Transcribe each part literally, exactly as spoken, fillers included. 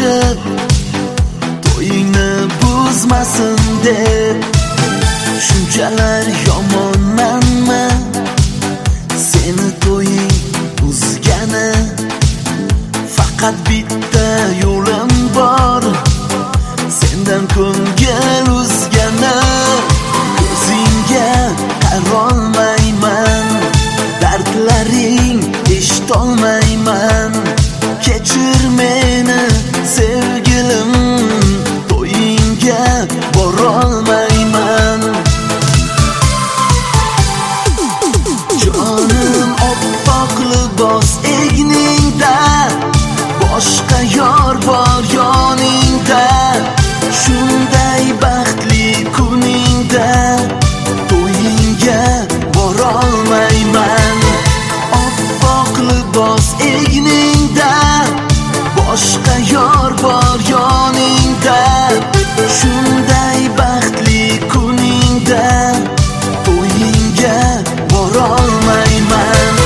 qo'shib to'yingni buzmasin deb. Shunchalar yomonmanmi seni to'ying buzgani? Faqat bitta yo'lim bor, sendan ko'ngil uzgani. Ko'zingga qarolmayman, dardlaring eshitolmayman. Kechir meni sevgilim, to'yingga borolmayman. Jonim oppoq libos egningda, boshqa yor bor yoningda. Shunday baxtli kuningda to'yingga borolmayman. Oppoq libos egningda, boshqa yor bor yoningda. Shunday baxtli kuningda to'yingga borolmayman.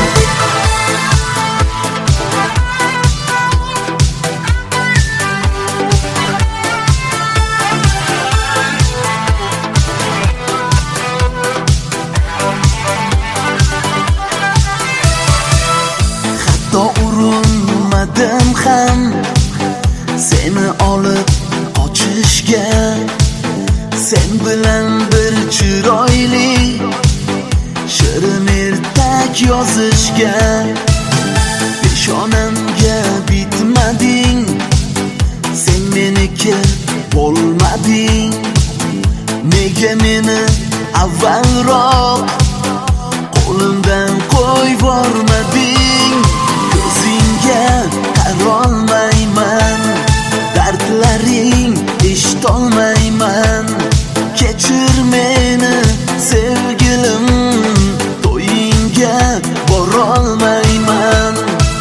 Hatto urinmadim ham seni olib qochishga. Sen bilan bir chiroyli shirin ertak yozishga. Peshonamga bitmading, sen meniki bo'lmading. Nega meni avvalroq qo'limdan qo'yvormading? Ko'zingga qarolmayman, dardlaring eshitolmayman. Kechir meni sevgilim, to'yingga borolmayman.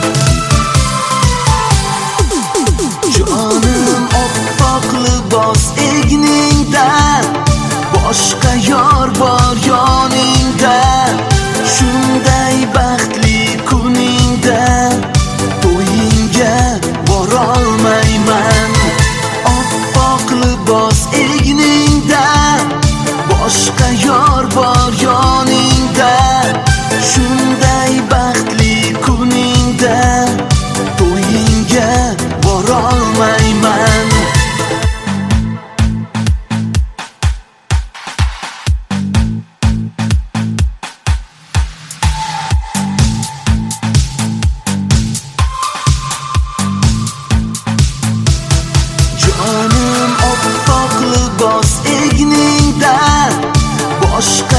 Jonim oppoq libos egningda, boshqa yor bor yoningda. Shunday baxtli kuningda to'yingga borolmayman. Oppoq libos egningda, boshqa yor bor yoningda. Shunday baxtli kuningda to'yingga borolmayman. Jonim oppoq libos egningda, boshqa